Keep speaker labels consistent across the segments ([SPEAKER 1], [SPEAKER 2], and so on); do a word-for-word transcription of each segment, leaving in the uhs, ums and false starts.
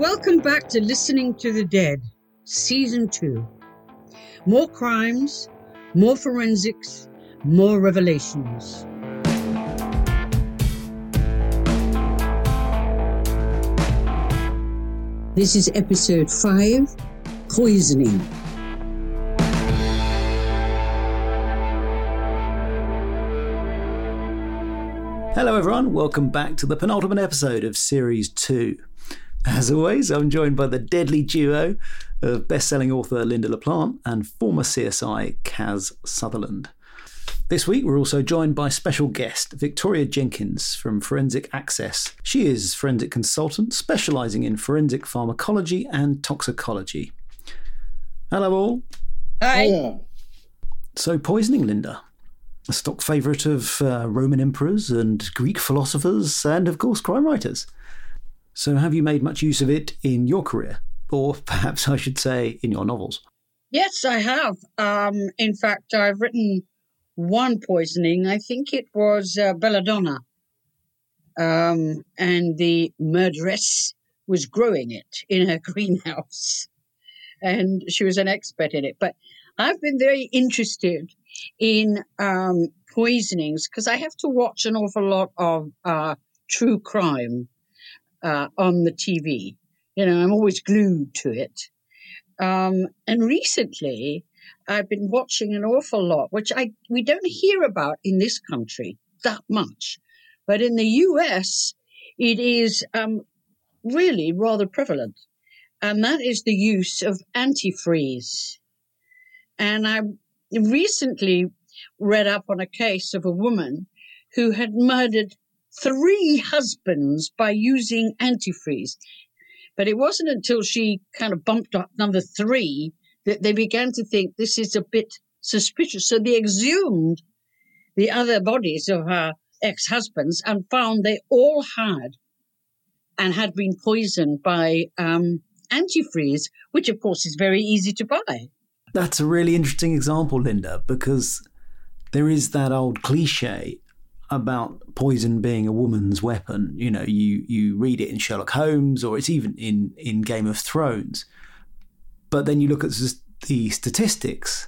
[SPEAKER 1] Welcome back to Listening to the Dead, Season two. More crimes, more forensics, more revelations. This is Episode five, Poisoning.
[SPEAKER 2] Hello everyone, welcome back to the penultimate episode of Series two. As always, I'm joined by the deadly duo of best-selling author Lynda La Plante and former C S I Kaz Sutherland. This week we're also joined by special guest Victoria Jenkins from Forensic Access. She is forensic consultant specialising in forensic pharmacology and toxicology. Hello all.
[SPEAKER 1] Hi.
[SPEAKER 3] Yeah.
[SPEAKER 2] So poisoning, Lynda. A stock favourite of uh, Roman emperors and Greek philosophers and, of course, crime writers. So have you made much use of it in your career? Or perhaps I should say in your novels?
[SPEAKER 1] Yes, I have. Um, in fact, I've written one poisoning. I think it was uh, Belladonna. Um, and the murderess was growing it in her greenhouse. And she was an expert in it. But I've been very interested in um, poisonings because I have to watch an awful lot of uh, true crime uh, on the T V. You know, I'm always glued to it. Um, and recently, I've been watching an awful lot, which I we don't hear about in this country that much. But in the U S, it is um, really rather prevalent. And that is the use of antifreeze. And I recently read up on a case of a woman who had murdered three husbands by using antifreeze. But it wasn't until she kind of bumped up number three that they began to think this is a bit suspicious. So they exhumed the other bodies of her ex-husbands and found they all had and had been poisoned by um, antifreeze, which, of course, is very easy to buy.
[SPEAKER 2] That's a really interesting example, Lynda, because there is that old cliche about poison being a woman's weapon. You know, you, you read it in Sherlock Holmes or it's even in, in Game of Thrones. But then you look at the statistics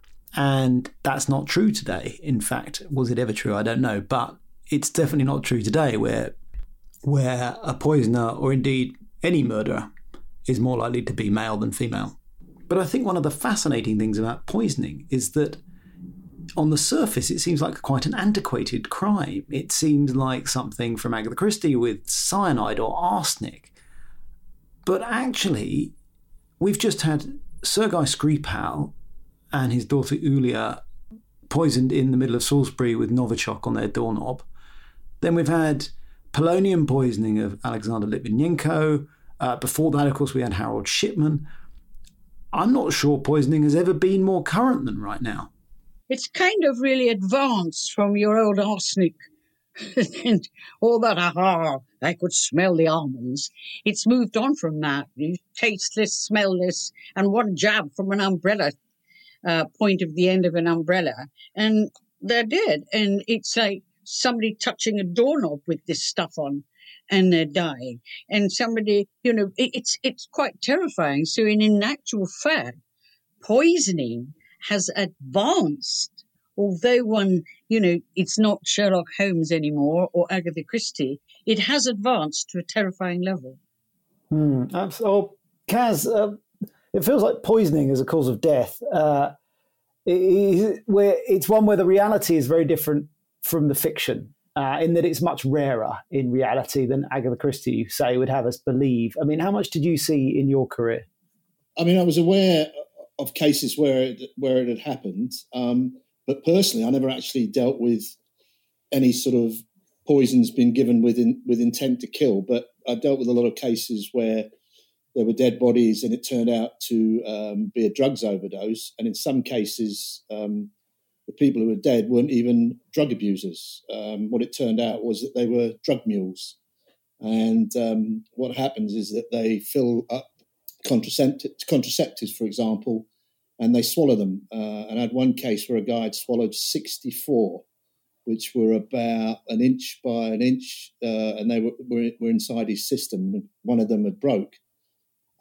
[SPEAKER 2] and that's not true today. In fact, was it ever true? I don't know. But it's definitely not true today where where a poisoner or indeed any murderer is more likely to be male than female. But I think one of the fascinating things about poisoning is that on the surface, it seems like quite an antiquated crime. It seems like something from Agatha Christie with cyanide or arsenic. But actually, we've just had Sergei Skripal and his daughter Yulia poisoned in the middle of Salisbury with Novichok on their doorknob. Then we've had polonium poisoning of Alexander Litvinenko. Uh, before that, of course, we had Harold Shipman. I'm not sure poisoning has ever been more current than right now.
[SPEAKER 1] It's kind of really advanced from your old arsenic and all that, aha, I could smell the almonds. It's moved on from that. You tasteless, smellless, and one jab from an umbrella, uh, point of the end of an umbrella, and they're dead. And it's like somebody touching a doorknob with this stuff on, and they're dying. And somebody, you know, it, it's it's quite terrifying. So in, in actual fact, poisoning has advanced, although one, you know, it's not Sherlock Holmes anymore or Agatha Christie, it has advanced to a terrifying level.
[SPEAKER 3] Hmm. Oh, Kaz, uh, it feels like poisoning as a cause of death. Uh, it, where it's one where the reality is very different from the fiction, uh, in that it's much rarer in reality than Agatha Christie, you say, would have us believe. I mean, how much did you see in your career?
[SPEAKER 4] I mean, I was aware of cases where it, where it had happened, um, but personally, I never actually dealt with any sort of poisons being given with in, with intent to kill. But I dealt with a lot of cases where there were dead bodies, and it turned out to um, be a drugs overdose. And in some cases, um, the people who were dead weren't even drug abusers. Um, what it turned out was that they were drug mules, and um, what happens is that they fill up contraceptives, contraceptives, for example, and they swallow them. Uh, and I had one case where a guy had swallowed sixty-four, which were about an inch by an inch, uh, and they were, were were inside his system. One of them had broke,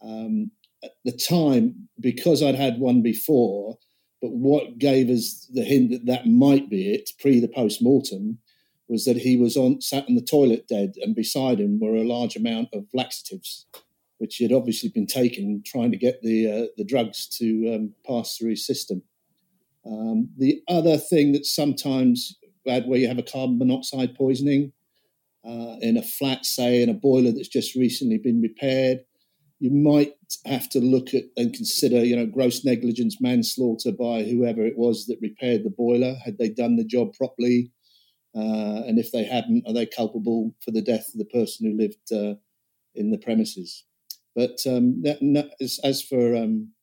[SPEAKER 4] Um, at the time, because I'd had one before, but what gave us the hint that that might be it, pre the post-mortem, was that he was on sat on the toilet dead, and beside him were a large amount of laxatives, which he had obviously been taking, trying to get the uh, the drugs to um, pass through his system. Um, the other thing that sometimes bad where you have a carbon monoxide poisoning uh, in a flat, say, in a boiler that's just recently been repaired, you might have to look at and consider, you know, gross negligence, manslaughter by whoever it was that repaired the boiler. Had they done the job properly? Uh, and if they hadn't, are they culpable for the death of the person who lived uh, in the premises? But um, that, no, as, as for um,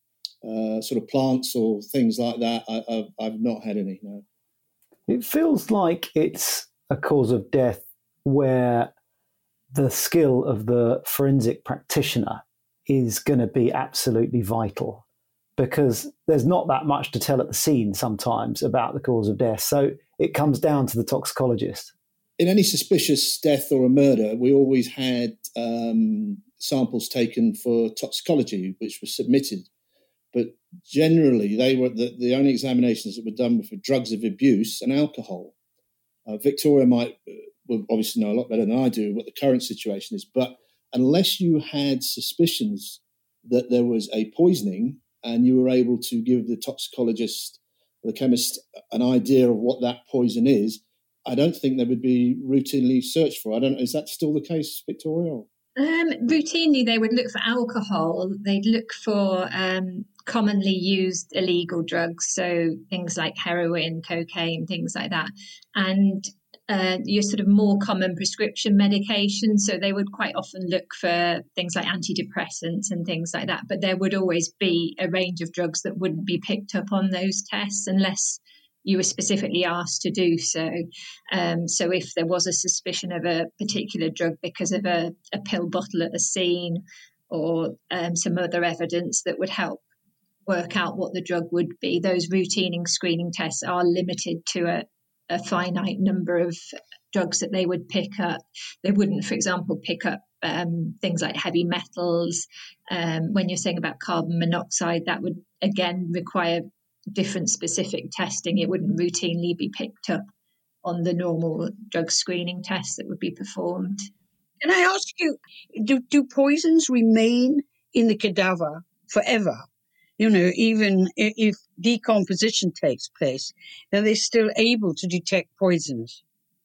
[SPEAKER 4] uh, sort of plants or things like that, I, I've, I've not had any, no.
[SPEAKER 3] It feels like it's a cause of death where the skill of the forensic practitioner is going to be absolutely vital, because there's not that much to tell at the scene sometimes about the cause of death. So it comes down to the toxicologist.
[SPEAKER 4] In any suspicious death or a murder, we always had um, samples taken for toxicology, which were submitted. But generally, they were the, the only examinations that were done were for drugs of abuse and alcohol. Uh, Victoria might will obviously know a lot better than I do what the current situation is, but unless you had suspicions that there was a poisoning and you were able to give the toxicologist, the chemist, an idea of what that poison is, I don't think they would be routinely searched for. I don't know. Is that still the case, Victoria?
[SPEAKER 5] Um, routinely, they would look for alcohol. They'd look for um, commonly used illegal drugs, so things like heroin, cocaine, things like that, and uh, your sort of more common prescription medications. So they would quite often look for things like antidepressants and things like that. But there would always be a range of drugs that wouldn't be picked up on those tests unless you were specifically asked to do so. Um, so if there was a suspicion of a particular drug because of a, a pill bottle at the scene or um, some other evidence that would help work out what the drug would be, those routine screening tests are limited to a, a finite number of drugs that they would pick up. They wouldn't, for example, pick up um, things like heavy metals. Um, when you're saying about carbon monoxide, that would, again, require different specific testing. It wouldn't routinely be picked up on the normal drug screening tests that would be performed.
[SPEAKER 1] Can I ask you, do, do poisons remain in the cadaver forever? You know, even if decomposition takes place, are they still able to detect poisons?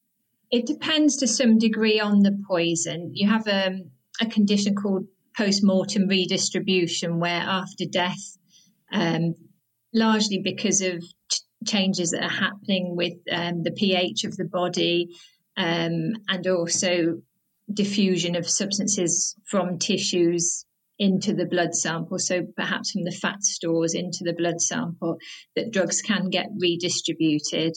[SPEAKER 5] It depends to some degree on the poison. You have um, a condition called post-mortem redistribution, where after death, um, largely because of ch- changes that are happening with um, the pH of the body um, and also diffusion of substances from tissues into the blood sample, so perhaps from the fat stores into the blood sample, that drugs can get redistributed.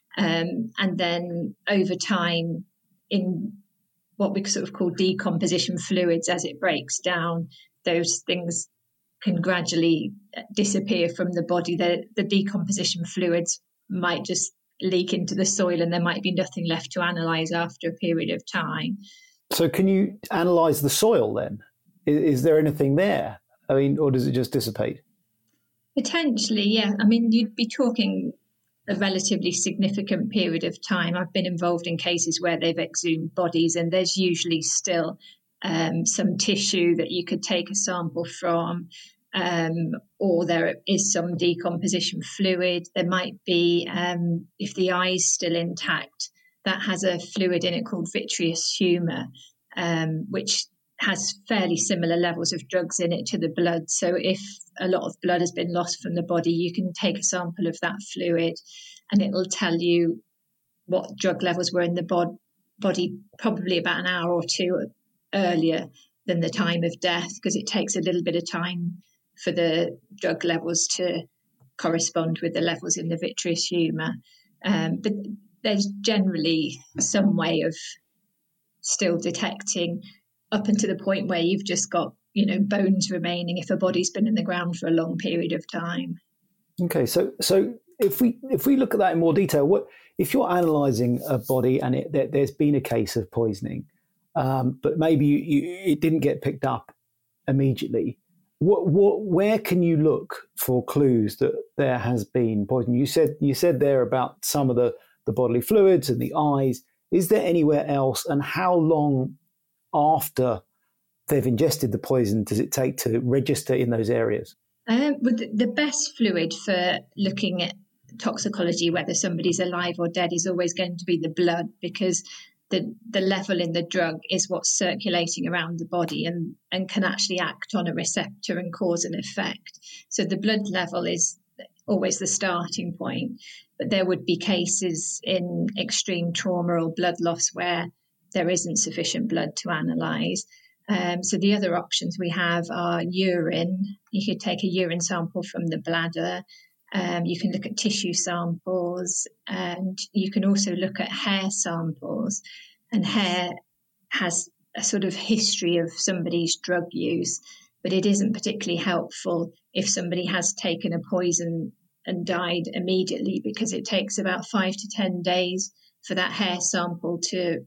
[SPEAKER 5] Um, and then over time, in what we sort of call decomposition fluids, as it breaks down, those things can gradually disappear from the body. The, the decomposition fluids might just leak into the soil and there might be nothing left to analyse after a period of time.
[SPEAKER 3] So can you analyse the soil then? Is, is there anything there? I mean, or does it just dissipate?
[SPEAKER 5] Potentially, yeah. I mean, you'd be talking a relatively significant period of time. I've been involved in cases where they've exhumed bodies and there's usually still um, some tissue that you could take a sample from. Um, or there is some decomposition fluid. There might be, um, if the eye's still intact, that has a fluid in it called vitreous humour, um, which has fairly similar levels of drugs in it to the blood. So if a lot of blood has been lost from the body, you can take a sample of that fluid and it will tell you what drug levels were in the bod- body probably about an hour or two earlier than the time of death, because it takes a little bit of time for the drug levels to correspond with the levels in the vitreous humour. Um, but there's generally some way of still detecting up until the point where you've just got, you know, bones remaining if a body's been in the ground for a long period of time. Okay, so so if we if we look at that in more detail, what if you're analysing a body and it, there, there's been a case of poisoning, um, but maybe you, you, it didn't get picked up
[SPEAKER 3] immediately. What, what, where can you look for clues that there has been poison? You said you said there about some of the, the bodily fluids and the eyes. Is there anywhere else? And how long after they've ingested the poison does it take to register in those areas?
[SPEAKER 5] Um, well, the, the best fluid for looking at toxicology, whether somebody's alive or dead, is always going to be the blood, because the the level in the drug is what's circulating around the body and, and can actually act on a receptor and cause an effect. So the blood level is always the starting point. But there would be cases in extreme trauma or blood loss where there isn't sufficient blood to analyse. Um, so the other options we have are urine. You could take a urine sample from the bladder. Um, you can look at tissue samples, and you can also look at hair samples. And hair has a sort of history of somebody's drug use, but it isn't particularly helpful if somebody has taken a poison and died immediately, because it takes about five to ten days for that hair sample to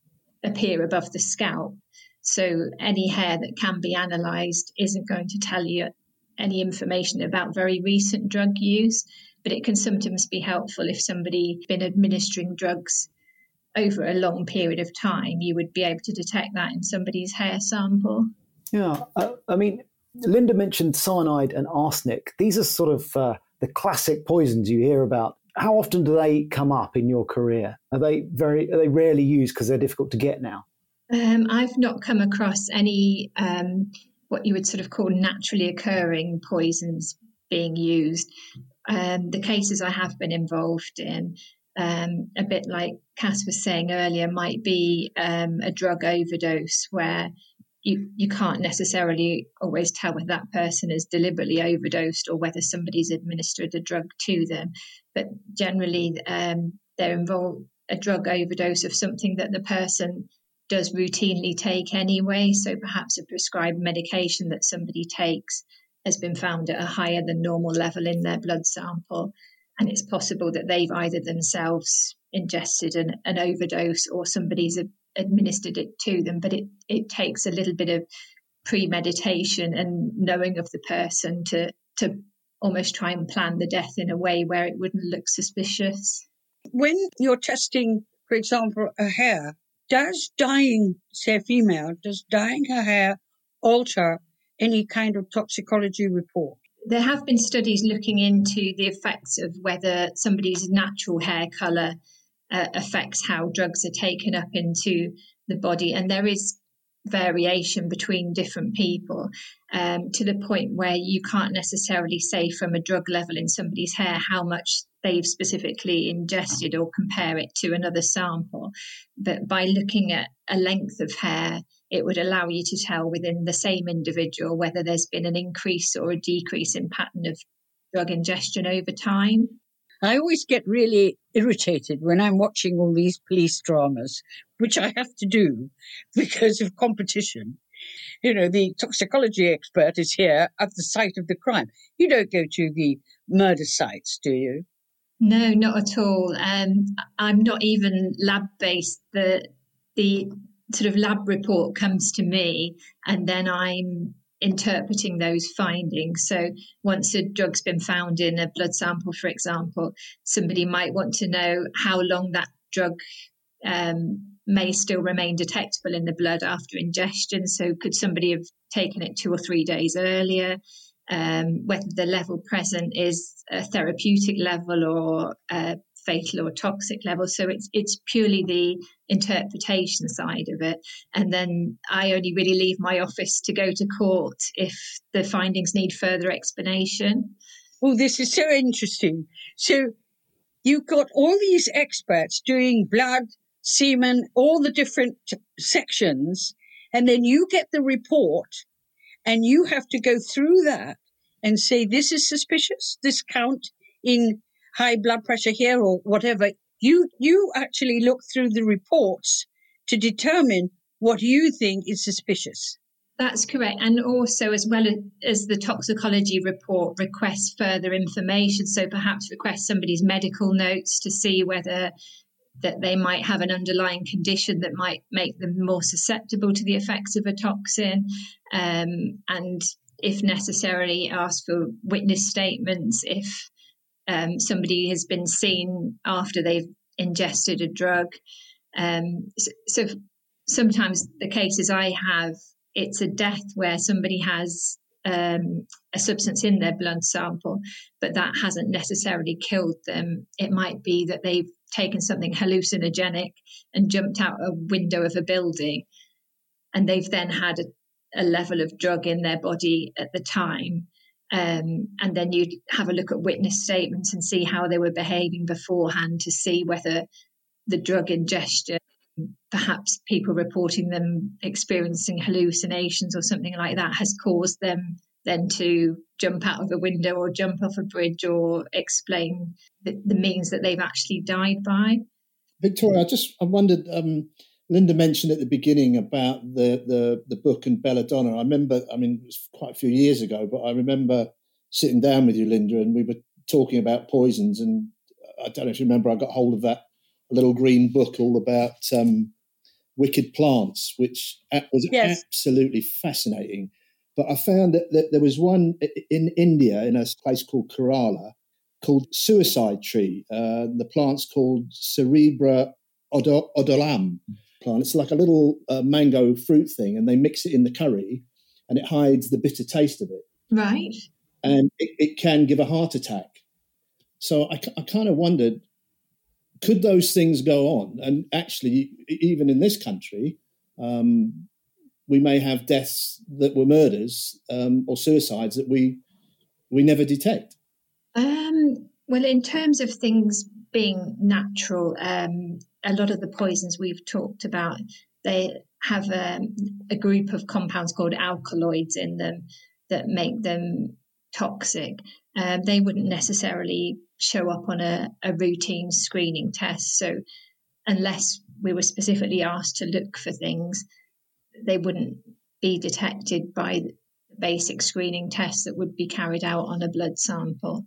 [SPEAKER 5] appear above the scalp. So any hair that can be analysed isn't going to tell you any information about very recent drug use, but it can sometimes be helpful if somebody's been administering drugs over a long period of time. You would be able to detect that in somebody's hair sample.
[SPEAKER 3] Yeah, uh, I mean, Linda mentioned cyanide and arsenic. These are sort of uh, the classic poisons you hear about. How often do they come up in your career? Are they very? Are they rarely used because they're difficult to get now?
[SPEAKER 5] Um, I've not come across any um, what you would sort of call naturally occurring poisons being used. Um, the cases I have been involved in, um, a bit like Cass was saying earlier, might be um, a drug overdose where you, you can't necessarily always tell whether that person is deliberately overdosed or whether somebody's administered a drug to them. But generally, um, they're involved a drug overdose of something that the person does routinely take anyway. So perhaps a prescribed medication that somebody takes has been found at a higher than normal level in their blood sample. And it's possible that they've either themselves ingested an, an overdose or somebody's a, administered it to them. But it, it takes a little bit of premeditation and knowing of the person to, to almost try and plan the death in a way where it wouldn't look suspicious.
[SPEAKER 1] When you're testing, for example, a hair, does dyeing, say a female, does dyeing her hair alter any kind of toxicology report?
[SPEAKER 5] There have been studies looking into the effects of whether somebody's natural hair colour uh, affects how drugs are taken up into the body. And there is variation between different people um, to the point where you can't necessarily say from a drug level in somebody's hair how much they've specifically ingested or compare it to another sample. But by looking at a length of hair, it would allow you to tell within the same individual whether there's been an increase or a decrease in pattern of drug ingestion over time.
[SPEAKER 1] I always get really irritated when I'm watching all these police dramas, which I have to do because of competition. You know, the toxicology expert is here at the site of the crime. You don't go to the murder sites, do you?
[SPEAKER 5] No, not at all. Um, I'm not even lab-based. The the sort of lab report comes to me and then I'm interpreting those findings. So once a drug's been found in a blood sample, for example, somebody might want to know how long that drug um, may still remain detectable in the blood after ingestion. So could somebody have taken it two or three days earlier? Um, whether the level present is a therapeutic level or a fatal or toxic level. So it's it's purely the interpretation side of it. And then I only really leave my office to go to court if the findings need further explanation.
[SPEAKER 1] Oh, this is so interesting. So you've got all these experts doing blood, semen, all the different sections, and then you get the report and you have to go through that and say, this is suspicious, this count in high blood pressure here or whatever. You you actually look through the reports to determine what you think is suspicious.
[SPEAKER 5] That's correct. And also, as well as the toxicology report, requests further information. So perhaps request somebody's medical notes to see whether that they might have an underlying condition that might make them more susceptible to the effects of a toxin, um, and if necessary, ask for witness statements if um, somebody has been seen after they've ingested a drug. Um, so, so sometimes the cases I have, it's a death where somebody has um, a substance in their blood sample, but that hasn't necessarily killed them. It might be that they've taken something hallucinogenic and jumped out a window of a building, and they've then had a, a level of drug in their body at the time. Um, and then you'd have a look at witness statements and see how they were behaving beforehand to see whether the drug ingestion, perhaps people reporting them experiencing hallucinations or something like that, has caused them then to jump out of a window or jump off a bridge or explain the, the means that they've actually died by.
[SPEAKER 4] Victoria, I just I wondered, um, Linda mentioned at the beginning about the, the, the book and belladonna. I remember, I mean, it was quite a few years ago, but I remember sitting down with you, Linda, and we were talking about poisons. And I don't know if you remember, I got hold of that little green book all about um, wicked plants, which was yes. absolutely fascinating. But I found that, that there was one in India, in a place called Kerala, called suicide tree. Uh, the plant's called Cerebra odolam plant. It's like a little uh, mango fruit thing, and they mix it in the curry, and it hides the bitter taste of it.
[SPEAKER 5] Right.
[SPEAKER 4] And it, it can give a heart attack. So I, I kind of wondered, could those things go on? And actually, even in this country, um, we may have deaths that were murders um, or suicides that we we never detect.
[SPEAKER 5] Um, well, in terms of things being natural, um, a lot of the poisons we've talked about, they have um, a group of compounds called alkaloids in them that make them toxic. Um, they wouldn't necessarily show up on a, a routine screening test. So unless we were specifically asked to look for things, they wouldn't be detected by basic screening tests that would be carried out on a blood sample.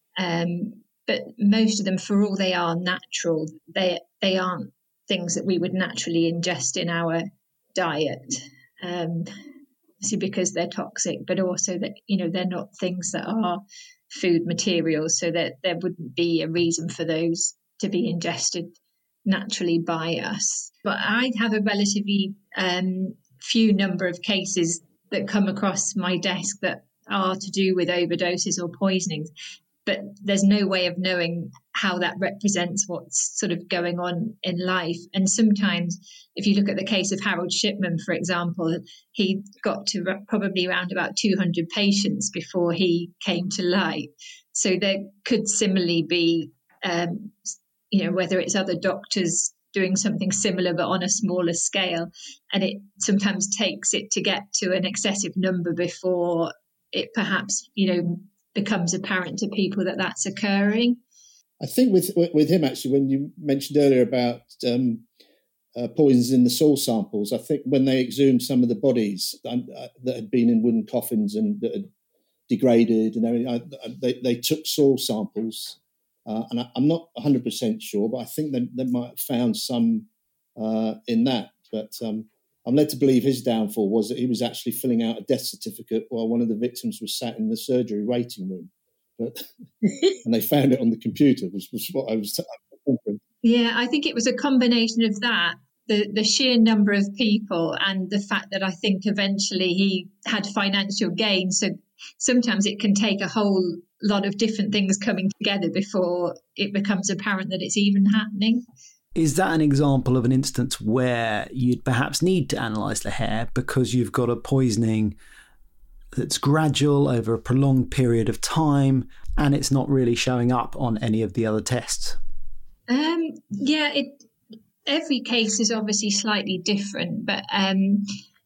[SPEAKER 5] Um, but most of them, for all they are natural, they they aren't things that we would naturally ingest in our diet. Um, obviously because they're toxic, but also that, you know, they're not things that are food materials, so that there wouldn't be a reason for those to be ingested naturally by us. But I have a relatively um, few number of cases that come across my desk that are to do with overdoses or poisonings, but there's no way of knowing how that represents what's sort of going on in life. And sometimes, if you look at the case of Harold Shipman, for example, he got to probably around about two hundred patients before he came to light. So there could similarly be, um, you know, whether it's other doctors doing something similar but on a smaller scale, and it sometimes takes it to get to an excessive number before it perhaps, you know, becomes apparent to people that that's occurring.
[SPEAKER 4] I think with with him, actually, when you mentioned earlier about um, uh, poisons in the soil samples, I think when they exhumed some of the bodies uh, that had been in wooden coffins and that had degraded and everything, I, they, they took soil samples. Uh, and I, I'm not one hundred percent sure, but I think they, they might have found some uh, in that. But um, I'm led to believe his downfall was that he was actually filling out a death certificate while one of the victims was sat in the surgery waiting room. But and they found it on the computer, was, was what I was thinking.
[SPEAKER 5] Yeah, I think it was a combination of that, the, the sheer number of people, and the fact that I think eventually he had financial gain. So sometimes it can take a whole lot of different things coming together before it becomes apparent that it's even happening.
[SPEAKER 2] Is that an example of an instance where you'd perhaps need to analyse the hair because you've got a poisoning that's gradual over a prolonged period of time and it's not really showing up on any of the other tests?
[SPEAKER 5] Um, yeah, it, every case is obviously slightly different, but um,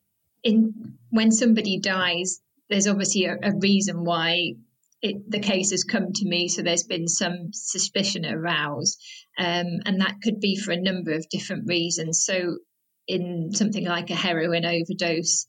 [SPEAKER 5] in when somebody dies, there's obviously a, a reason why It, the case has come to me, so there's been some suspicion aroused, um, and that could be for a number of different reasons. So in something like a heroin overdose,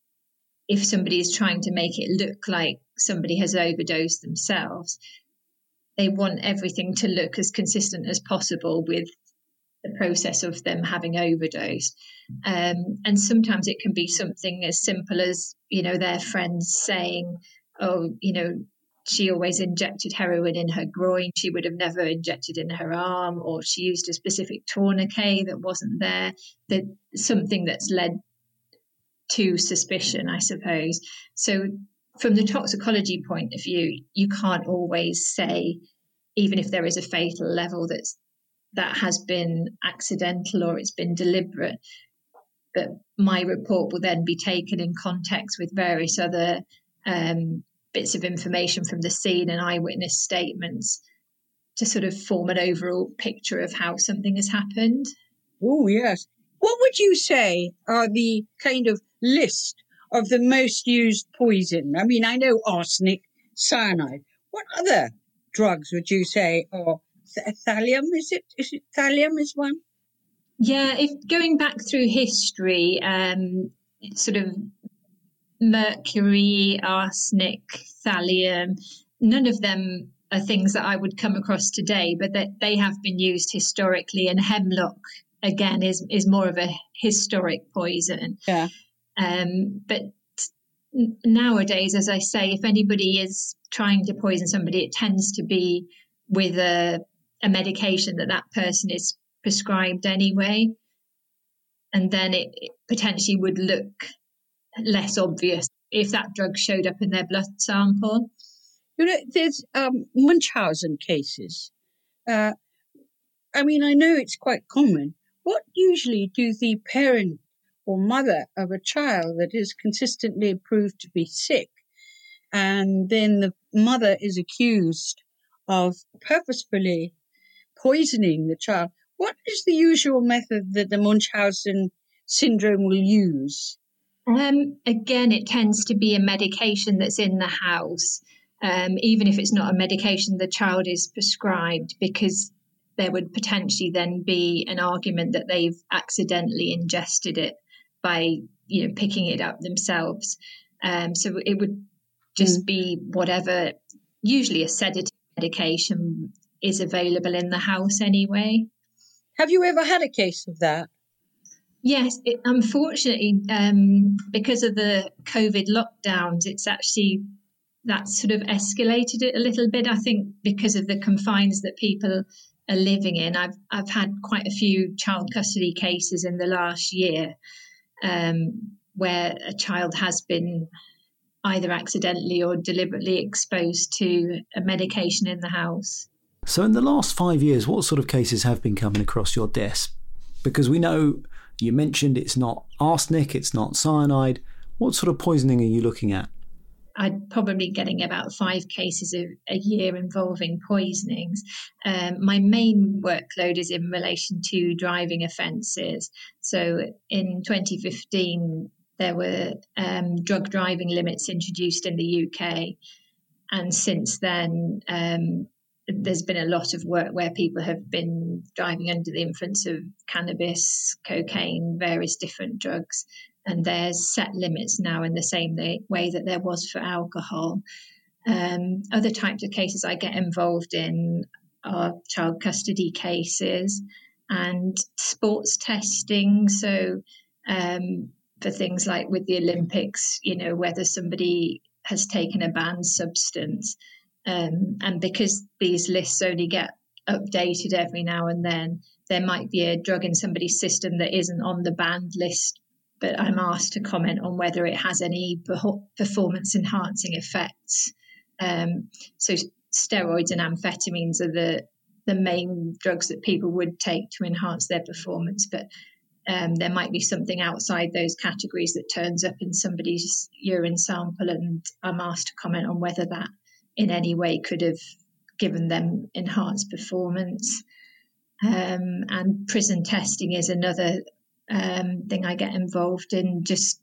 [SPEAKER 5] if somebody is trying to make it look like somebody has overdosed themselves, they want everything to look as consistent as possible with the process of them having overdosed. Um, and sometimes it can be something as simple as, you know, their friends saying, oh, you know, she always injected heroin in her groin. She would have never injected in her arm, or she used a specific tourniquet that wasn't there. That something that's led to suspicion, I suppose. So from the toxicology point of view, you can't always say, even if there is a fatal level, that's that has been accidental or it's been deliberate. But my report will then be taken in context with various other um, bits of information from the scene and eyewitness statements to sort of form an overall picture of how something has happened.
[SPEAKER 1] Oh, yes. What would you say are the kind of list of the most used poison? I mean, I know arsenic, cyanide. What other drugs would you say are th- thallium? Is it? Is it thallium is one?
[SPEAKER 5] Yeah, if going back through history, um, sort of mercury, arsenic, thallium, none of them are things that I would come across today, but that they have been used historically. And hemlock, again, is is more of a historic poison.
[SPEAKER 1] Yeah.
[SPEAKER 5] Um, but nowadays, as I say, if anybody is trying to poison somebody, it tends to be with a, a medication that that person is prescribed anyway. And then it, it potentially would look less obvious if that drug showed up in their blood sample.
[SPEAKER 1] You know, there's um, Munchausen cases. Uh, I mean, I know it's quite common. What usually do the parent or mother of a child that is consistently proved to be sick, and then the mother is accused of purposefully poisoning the child, what is the usual method that the Munchausen syndrome will use?
[SPEAKER 5] Um, again, it tends to be a medication that's in the house, um, even if it's not a medication the child is prescribed, because there would potentially then be an argument that they've accidentally ingested it by, you know, picking it up themselves. Um, so it would just mm. be whatever, usually a sedative medication is available in the house anyway.
[SPEAKER 1] Have you ever had a case of that?
[SPEAKER 5] Yes, it, unfortunately, um, because of the COVID lockdowns, it's actually that sort of escalated it a little bit. I think because of the confines that people are living in, I've I've had quite a few child custody cases in the last year um, where a child has been either accidentally or deliberately exposed to a medication in the house.
[SPEAKER 2] So in the last five years, what sort of cases have been coming across your desk? Because we know you mentioned it's not arsenic, it's not cyanide. What sort of poisoning are you looking at?
[SPEAKER 5] I'm probably getting about five cases a, a year involving poisonings. Um, my main workload is in relation to driving offences. So in twenty fifteen, there were um, drug driving limits introduced in the U K. And since then, um, there's been a lot of work where people have been driving under the influence of cannabis, cocaine, various different drugs. And there's set limits now in the same way that there was for alcohol. Um, other types of cases I get involved in are child custody cases and sports testing. So um, for things like with the Olympics, you know, whether somebody has taken a banned substance. Um, and because these lists only get updated every now and then, there might be a drug in somebody's system that isn't on the banned list, but I'm asked to comment on whether it has any performance-enhancing effects. Um, so steroids and amphetamines are the, the main drugs that people would take to enhance their performance, but um, there might be something outside those categories that turns up in somebody's urine sample, and I'm asked to comment on whether that in any way could have given them enhanced performance. Um, and prison testing is another um, thing I get involved in, just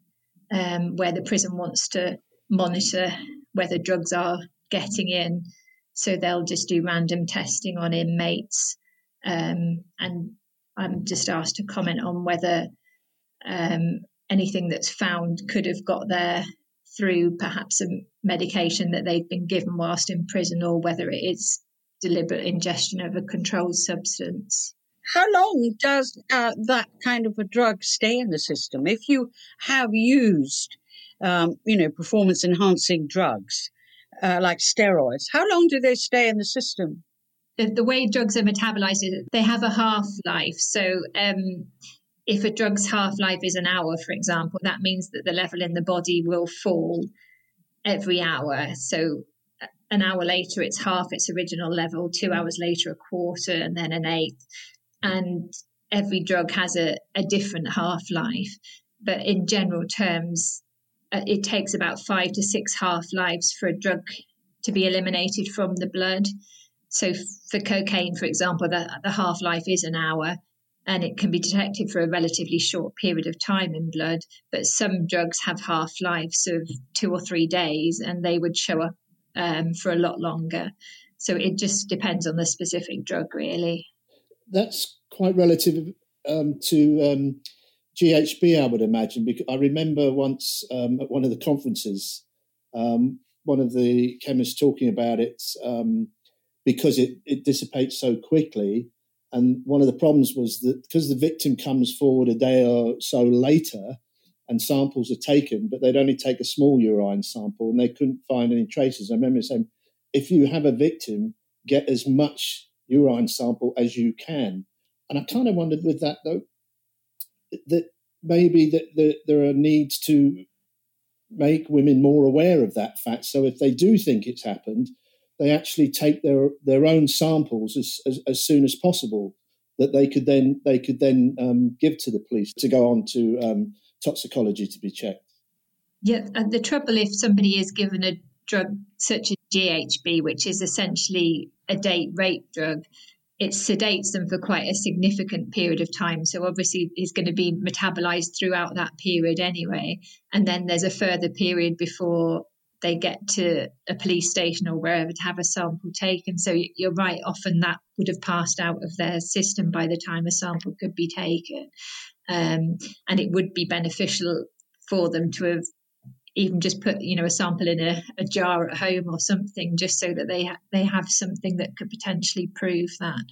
[SPEAKER 5] um, where the prison wants to monitor whether drugs are getting in. So they'll just do random testing on inmates. Um, and I'm just asked to comment on whether um, anything that's found could have got there through perhaps a medication that they've been given whilst in prison, or whether it is deliberate ingestion of a controlled substance.
[SPEAKER 1] How long does uh, that kind of a drug stay in the system? If you have used, um, you know, performance-enhancing drugs uh, like steroids, how long do they stay in the system?
[SPEAKER 5] The, the way drugs are metabolized is they have a half-life. So um, if a drug's half-life is an hour, for example, that means that the level in the body will fall every hour. So an hour later, it's half its original level, two hours later, a quarter, and then an eighth. And every drug has a, a different half-life. But in general terms, uh, it takes about five to six half-lives for a drug to be eliminated from the blood. So for cocaine, for example, the, the half-life is an hour, and it can be detected for a relatively short period of time in blood. But some drugs have half-lives of two or three days, and they would show up um, for a lot longer. So it just depends on the specific drug, really.
[SPEAKER 4] That's quite relative um, to um, G H B, I would imagine, because I remember once um, at one of the conferences, um, one of the chemists talking about it um, because it, it dissipates so quickly. And one of the problems was that because the victim comes forward a day or so later and samples are taken, but they'd only take a small urine sample and they couldn't find any traces. I remember saying, if you have a victim, get as much urine sample as you can. And I kind of wondered with that, though, that maybe that, that there are needs to make women more aware of that fact. So if they do think it's happened, they actually take their, their own samples as, as, as soon as possible, that they could then they could then um, give to the police to go on to um, toxicology to be checked.
[SPEAKER 5] Yeah, and the trouble if somebody is given a drug such as G H B, which is essentially a date rape drug, it sedates them for quite a significant period of time. So obviously it's going to be metabolized throughout that period anyway. And then there's a further period before they get to a police station or wherever to have a sample taken. So you're right, often that would have passed out of their system by the time a sample could be taken. Um, and it would be beneficial for them to have even just put, you know, a sample in a, a jar at home or something, just so that they ha- they have something that could potentially prove that.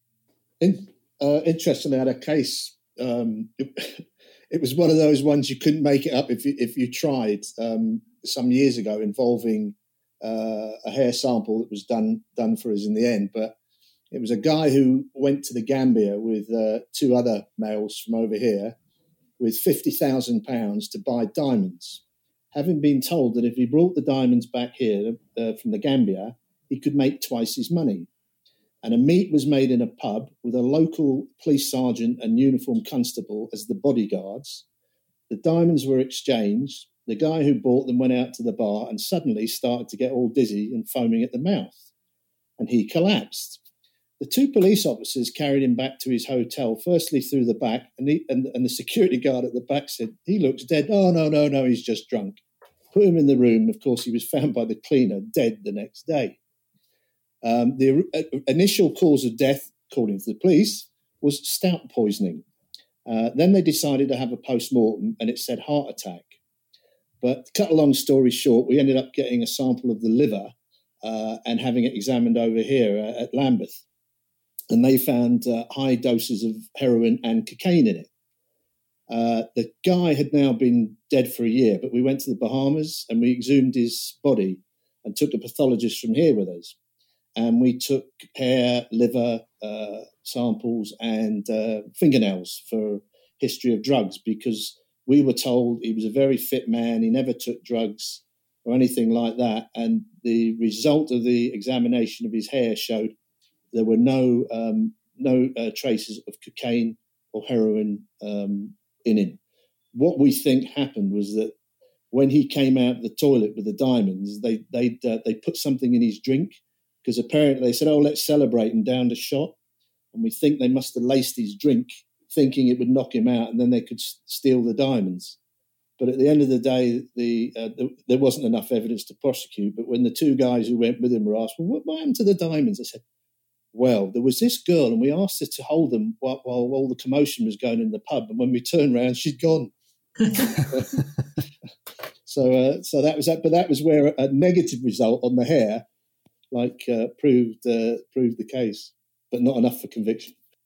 [SPEAKER 4] In, uh, interestingly, I had a case. Um, it, it was one of those ones you couldn't make it up if you, if you tried. Um, some years ago, involving uh, a hair sample that was done done for us in the end. But it was a guy who went to the Gambia with uh, two other males from over here with fifty thousand pounds to buy diamonds, having been told that if he brought the diamonds back here uh, from the Gambia, he could make twice his money. And a meet was made in a pub with a local police sergeant and uniformed constable as the bodyguards. The diamonds were exchanged. The guy who bought them went out to the bar and suddenly started to get all dizzy and foaming at the mouth. And he collapsed. The two police officers carried him back to his hotel, firstly through the back, and, he, and, and the security guard at the back said, "He looks dead." "Oh, no, no, no, he's just drunk." Put him in the room. Of course, he was found by the cleaner dead the next day. Um, the uh, initial cause of death, according to the police, was stout poisoning. Uh, then they decided to have a post-mortem, and it said heart attack. But to cut a long story short, we ended up getting a sample of the liver uh, and having it examined over here uh, at Lambeth. And they found uh, high doses of heroin and cocaine in it. Uh, the guy had now been dead for a year, but we went to the Bahamas and we exhumed his body and took a pathologist from here with us. And we took hair, liver uh, samples and uh, fingernails for history of drugs, because we were told he was a very fit man. He never took drugs or anything like that. And the result of the examination of his hair showed there were no um, no uh, traces of cocaine or heroin um, in him. What we think happened was that when he came out of the toilet with the diamonds, they they uh, they put something in his drink, because apparently they said, "Oh, let's celebrate," and downed a shot. And we think they must have laced his drink, thinking it would knock him out, and then they could s- steal the diamonds. But at the end of the day, the, uh, the there wasn't enough evidence to prosecute. But when the two guys who went with him were asked, "Well, what, what happened to the diamonds?" I said, "Well, there was this girl, and we asked her to hold them while, while all the commotion was going in the pub. And when we turned around, she'd gone." so, uh, so that was that. But that was where a negative result on the hair, like, uh, proved uh, proved the case, but not enough for conviction.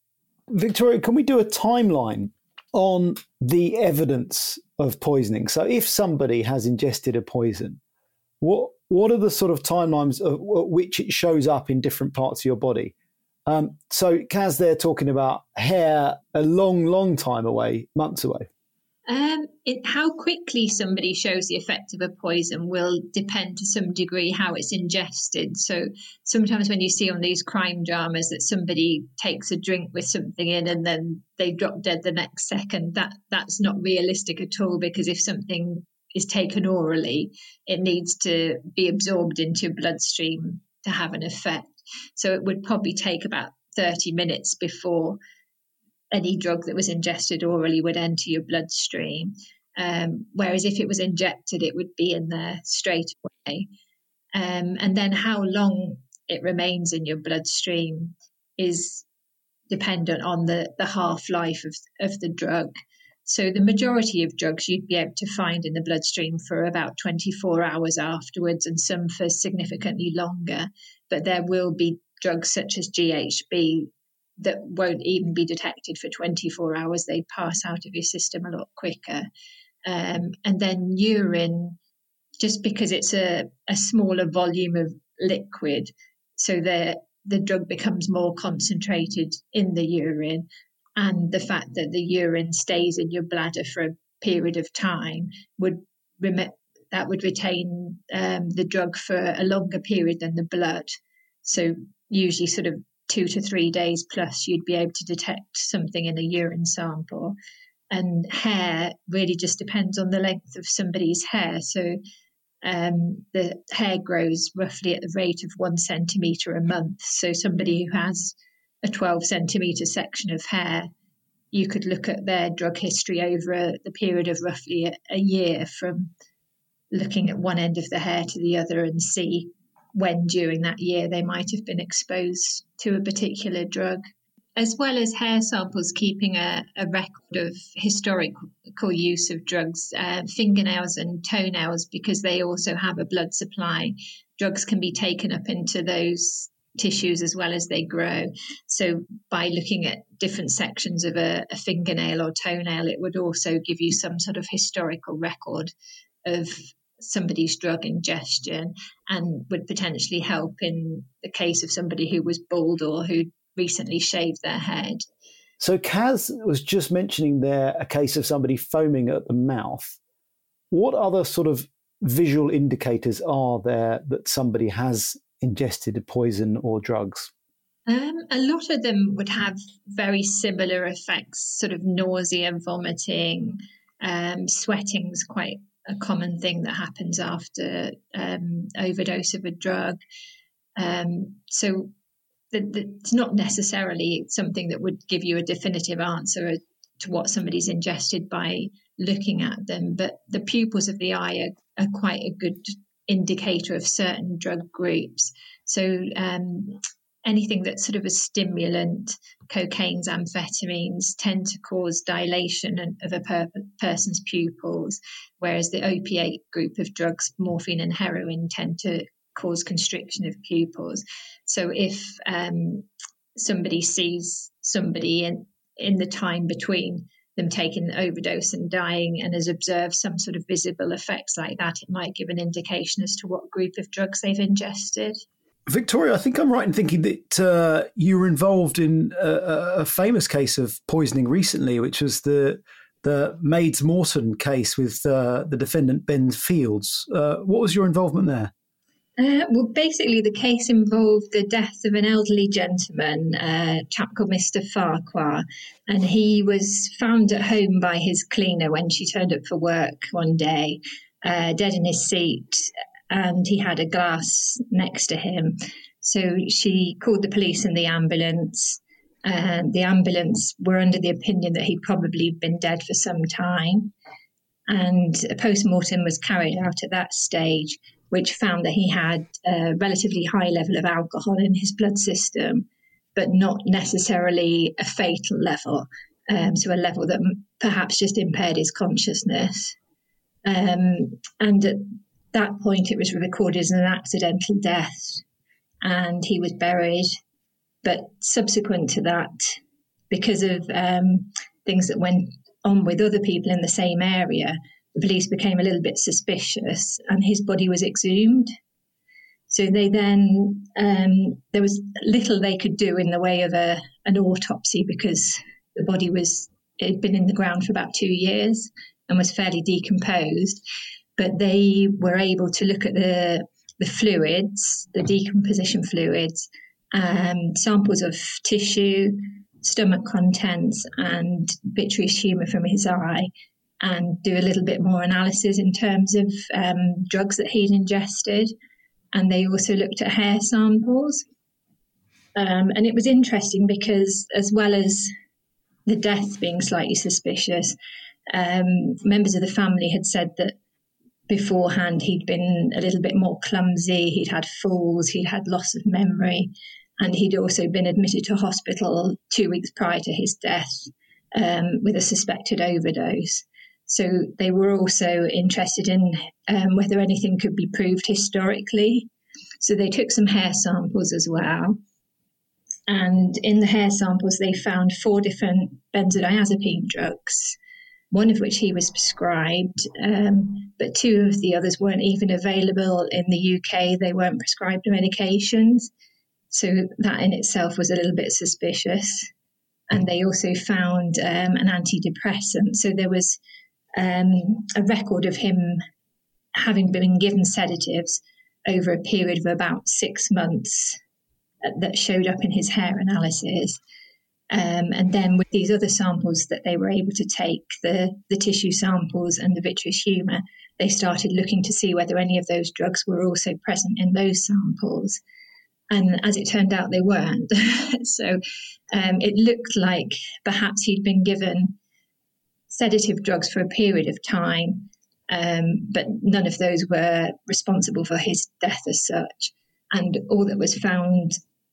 [SPEAKER 3] Victoria, can we do a timeline on the evidence of poisoning? So if somebody has ingested a poison, what what are the sort of timelines at which it shows up in different parts of your body? Um, so Kaz, they're talking about hair a long, long time away, months away.
[SPEAKER 5] Um, it, how quickly somebody shows the effect of a poison will depend to some degree how it's ingested. So sometimes when you see on these crime dramas that somebody takes a drink with something in and then they drop dead the next second, that that's not realistic at all, because if something is taken orally, it needs to be absorbed into your bloodstream to have an effect. So it would probably take about thirty minutes before any drug that was ingested orally would enter your bloodstream. Um, whereas if it was injected, it would be in there straight away. Um, and then how long it remains in your bloodstream is dependent on the, the half-life of, of the drug. So the majority of drugs you'd be able to find in the bloodstream for about twenty-four hours afterwards, and some for significantly longer. But there will be drugs such as G H B that won't even be detected for twenty-four hours. They pass out of your system a lot quicker. Um, and then urine, just because it's a, a smaller volume of liquid, so the, the drug becomes more concentrated in the urine. And the fact that the urine stays in your bladder for a period of time would rem- that would retain um, the drug for a longer period than the blood. So usually sort of two to three days plus you'd be able to detect something in a urine sample. And hair really just depends on the length of somebody's hair. So um, the hair grows roughly at the rate of one centimetre a month. So somebody who has a twelve centimetre section of hair, you could look at their drug history over a, the period of roughly a, a year from looking at one end of the hair to the other and see when during that year they might have been exposed to a particular drug. As well as hair samples keeping a, a record of historical use of drugs, uh, fingernails and toenails, because they also have a blood supply, drugs can be taken up into those tissues as well as they grow. So by looking at different sections of a, a fingernail or toenail, it would also give you some sort of historical record of somebody's drug ingestion, and would potentially help in the case of somebody who was bald or who recently shaved their head.
[SPEAKER 3] So Kaz was just mentioning there a case of somebody foaming at the mouth. What other sort of visual indicators are there that somebody has ingested a poison or drugs?
[SPEAKER 5] Um, a lot of them would have very similar effects, sort of nausea, vomiting, um, sweating's quite a common thing that happens after um, overdose of a drug. Um, so the, the, it's not necessarily something that would give you a definitive answer to what somebody's ingested by looking at them, but the pupils of the eye are, are quite a good indicator of certain drug groups. So um, anything that's sort of a stimulant, cocaines, amphetamines, tend to cause dilation of a per- person's pupils, whereas the opiate group of drugs, morphine and heroin, tend to cause constriction of pupils. So if um, somebody sees somebody in, in the time between them taking an overdose and dying and has observed some sort of visible effects like that, it might give an indication as to what group of drugs they've ingested.
[SPEAKER 2] Victoria, I think I'm right in thinking that uh, you were involved in a, a famous case of poisoning recently, which was the the Maids Morton case with uh, the defendant Ben Fields. Uh, what was your involvement there?
[SPEAKER 5] Uh, well, basically, the case involved the death of an elderly gentleman, uh, a chap called Mister Farquhar, and he was found at home by his cleaner when she turned up for work one day, uh, dead in his seat, and he had a glass next to him. So she called the police and the ambulance. Uh, the ambulance were under the opinion that he'd probably been dead for some time, and a post-mortem was carried out at that stage, which found that he had a relatively high level of alcohol in his blood system, but not necessarily a fatal level, um, so a level that m- perhaps just impaired his consciousness. Um, and at that point, it was recorded as an accidental death, and he was buried. But subsequent to that, because of um, things that went on with other people in the same area, the police became a little bit suspicious and his body was exhumed. So they then, um, there was little they could do in the way of a an autopsy because the body was, it had been in the ground for about two years and was fairly decomposed. But they were able to look at the the fluids, the decomposition fluids, um, samples of tissue, stomach contents, and vitreous humour from his eye, and do a little bit more analysis in terms of um, drugs that he'd ingested. And they also looked at hair samples. Um, and it was interesting because, as well as the death being slightly suspicious, um, members of the family had said that beforehand he'd been a little bit more clumsy, he'd had falls, he'd had loss of memory, and he'd also been admitted to hospital two weeks prior to his death um, with a suspected overdose. So they were also interested in um, whether anything could be proved historically. So they took some hair samples as well. And in the hair samples, they found four different benzodiazepine drugs, one of which he was prescribed, um, but two of the others weren't even available in the U K. They weren't prescribed medications. So that in itself was a little bit suspicious. And they also found um, an antidepressant. So there was um, a record of him having been given sedatives over a period of about six months that showed up in his hair analysis. Um, and then with these other samples that they were able to take, the, the tissue samples and the vitreous humour, they started looking to see whether any of those drugs were also present in those samples. And as it turned out, they weren't. So um, it looked like perhaps he'd been given sedative drugs for a period of time, um, but none of those were responsible for his death as such. And all that was found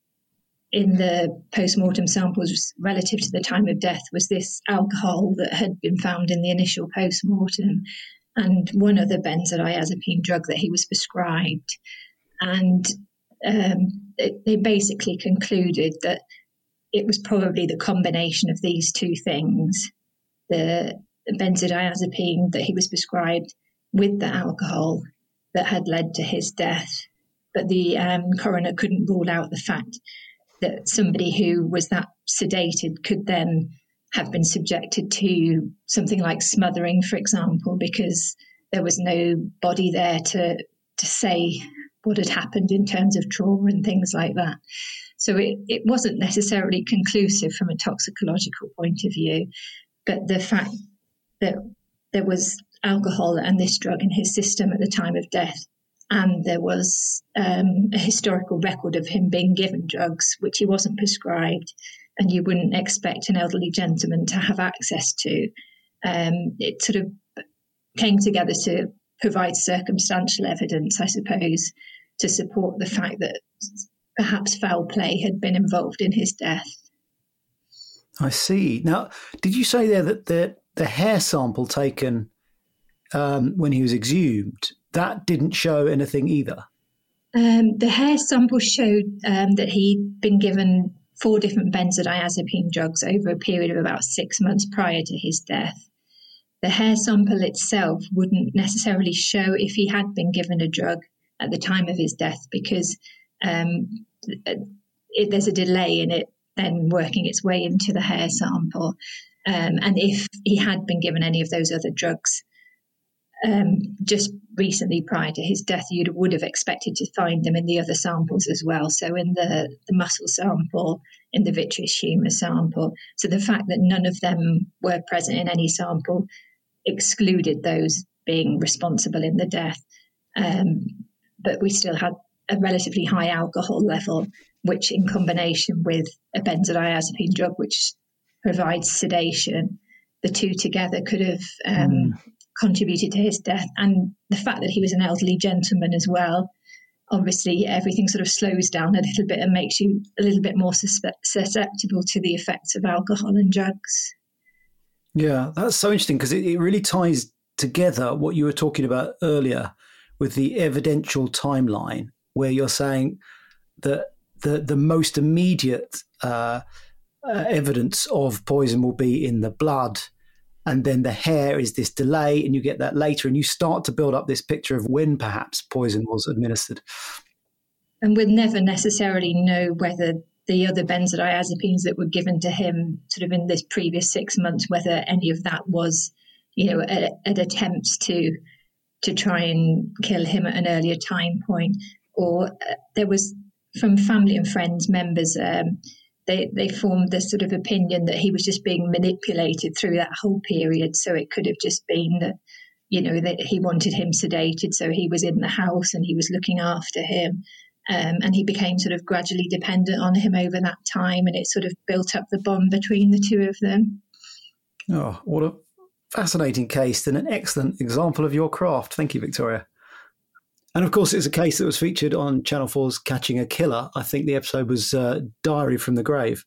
[SPEAKER 5] in the post-mortem samples relative to the time of death was this alcohol that had been found in the initial post-mortem and one other benzodiazepine drug that he was prescribed. And um, it, they basically concluded that it was probably the combination of these two things, the benzodiazepine that he was prescribed with the alcohol, that had led to his death. But the um, coroner couldn't rule out the fact that somebody who was that sedated could then have been subjected to something like smothering, for example, because there was no body there to to say what had happened in terms of trauma and things like that. So it, it wasn't necessarily conclusive from a toxicological point of view, but the fact that there was alcohol and this drug in his system at the time of death, and there was um, a historical record of him being given drugs, which he wasn't prescribed, and you wouldn't expect an elderly gentleman to have access to. Um, it sort of came together to provide circumstantial evidence, I suppose, to support the fact that perhaps foul play had been involved in his death.
[SPEAKER 2] I see. Now, did you say there that the, the hair sample taken um, when he was exhumed, that didn't show anything either?
[SPEAKER 5] Um, the hair sample showed um, that he'd been given four different benzodiazepine drugs over a period of about six months prior to his death. The hair sample itself wouldn't necessarily show if he had been given a drug at the time of his death, because um, it, there's a delay in it then working its way into the hair sample. Um, and if he had been given any of those other drugs um, just recently prior to his death, you would have expected to find them in the other samples as well. So in the, the muscle sample, in the vitreous humour sample. So the fact that none of them were present in any sample excluded those being responsible in the death. Um, but we still had a relatively high alcohol level, which in combination with a benzodiazepine drug, which provides sedation, the two together could have um, mm. contributed to his death. And the fact that he was an elderly gentleman as well, obviously everything sort of slows down a little bit and makes you a little bit more suspe- susceptible to the effects of alcohol and drugs.
[SPEAKER 2] Yeah, that's so interesting because it, it really ties together what you were talking about earlier with the evidential timeline, where you're saying that the the most immediate uh,
[SPEAKER 3] uh, evidence of poison will be in the blood, and then the hair is this delay, and you get that later, and you start to build up this picture of when perhaps poison was administered.
[SPEAKER 5] And we'll never necessarily know whether the other benzodiazepines that were given to him sort of in this previous six months, whether any of that was, you know, an attempt to to try and kill him at an earlier time point. Or uh, there was, from family and friends, members, um, they, they formed this sort of opinion that he was just being manipulated through that whole period. So it could have just been that, you know, that he wanted him sedated, so he was in the house and he was looking after him. Um, and he became sort of gradually dependent on him over that time, and it sort of built up the bond between the two of them.
[SPEAKER 3] Oh, what a fascinating case and an excellent example of your craft. Thank you, Victoria. And of course, it's a case that was featured on Channel four's Catching a Killer. I think the episode was uh, Diary from the Grave.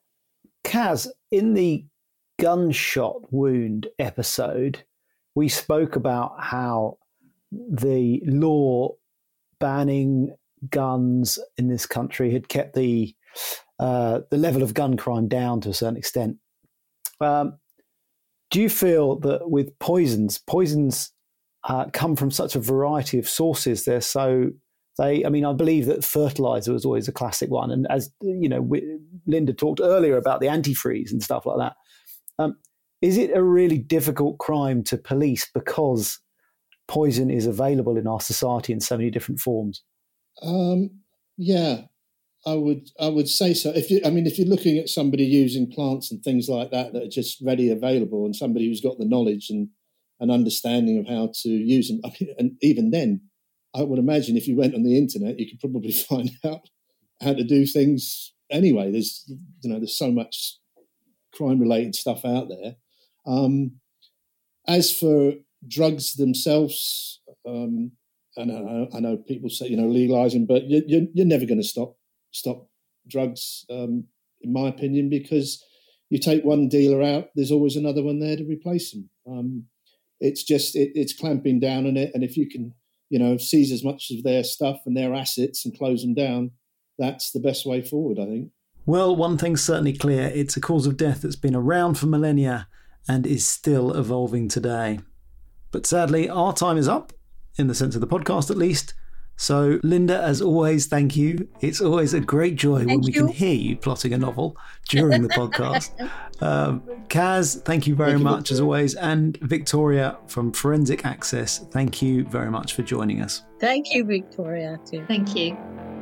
[SPEAKER 3] Kaz, in the gunshot wound episode, we spoke about how the law banning guns in this country had kept the uh, the level of gun crime down to a certain extent. Um, do you feel that with poisons, poisons uh, come from such a variety of sources? They're so they. I mean, I believe that fertilizer was always a classic one, and as you know, we, Linda talked earlier about the antifreeze and stuff like that. Um, is it a really difficult crime to police because poison is available in our society in so many different forms?
[SPEAKER 4] Um, yeah, I would I would say so. If you, I mean, if you're looking at somebody using plants and things like that that are just ready available, and somebody who's got the knowledge and an understanding of how to use them, I mean, and even then, I would imagine if you went on the internet, you could probably find out how to do things anyway. There's you know there's so much crime related stuff out there. Um, as for drugs themselves. Um, I know, I know people say, you know, legalising, but you, you're, you're never going to stop stop drugs, um, in my opinion, because you take one dealer out, there's always another one there to replace them. Um, it's just, it, it's clamping down on it. And if you can, you know, seize as much of their stuff and their assets and close them down, that's the best way forward, I think.
[SPEAKER 2] Well, one thing's certainly clear. It's a cause of death that's been around for millennia and is still evolving today. But sadly, our time is up. In the sense of the podcast, at least. So, Linda, as always, thank you. It's always a great joy thank when we you. can hear you plotting a novel during the podcast. um, Kaz, thank you very thank much, you, as always. And Victoria from Forensic Access, thank you very much for joining us.
[SPEAKER 1] Thank you, Victoria, too.
[SPEAKER 5] Thank you.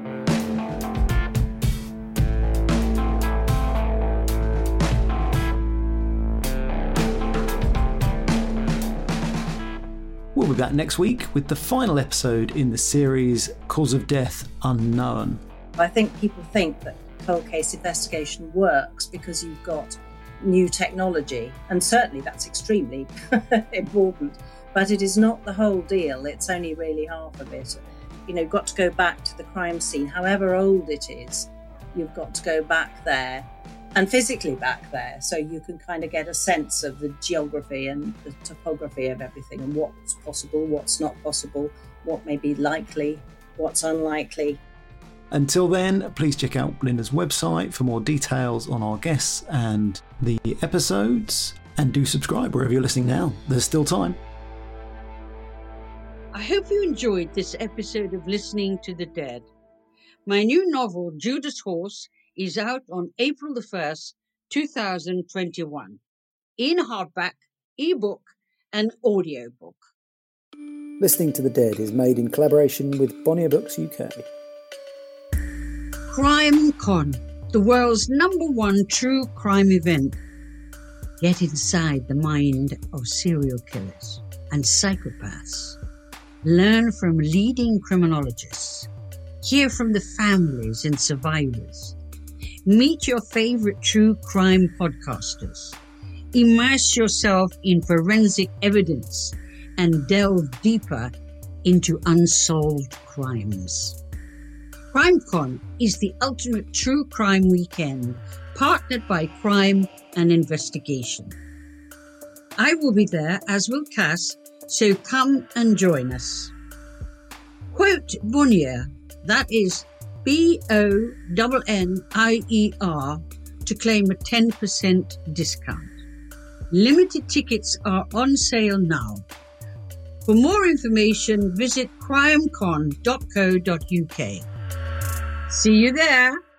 [SPEAKER 2] We'll be back next week with the final episode in the series Cause of Death Unknown.
[SPEAKER 6] I think people think that cold case investigation works because you've got new technology, and certainly that's extremely important, but it is not the whole deal. It's only really half of it. You know, you've got to go back to the crime scene, however old it is, you've got to go back there and physically back there, so you can kind of get a sense of the geography and the topography of everything and what's possible, what's not possible, what may be likely, what's unlikely.
[SPEAKER 2] Until then, please check out Linda's website for more details on our guests and the episodes, and do subscribe wherever you're listening now. There's still time.
[SPEAKER 1] I hope you enjoyed this episode of Listening to the Dead. My new novel, Judas Horse, is out on April the first, two thousand twenty-one, in hardback, ebook, and audiobook.
[SPEAKER 3] Listening to the Dead is made in collaboration with Bonnier Books U K.
[SPEAKER 1] Crime Con, the world's number one true crime event. Get inside the mind of serial killers and psychopaths. Learn from leading criminologists. Hear from the families and survivors. Meet your favorite true crime podcasters. Immerse yourself in forensic evidence and delve deeper into unsolved crimes. CrimeCon is the ultimate true crime weekend, partnered by Crime and Investigation. I will be there, as will Cass, so come and join us. Quote Bonnier, that is B O N N I E R, to to claim a ten percent discount. Limited tickets are on sale now. For more information, visit crimeCon dot co dot uk. See you there.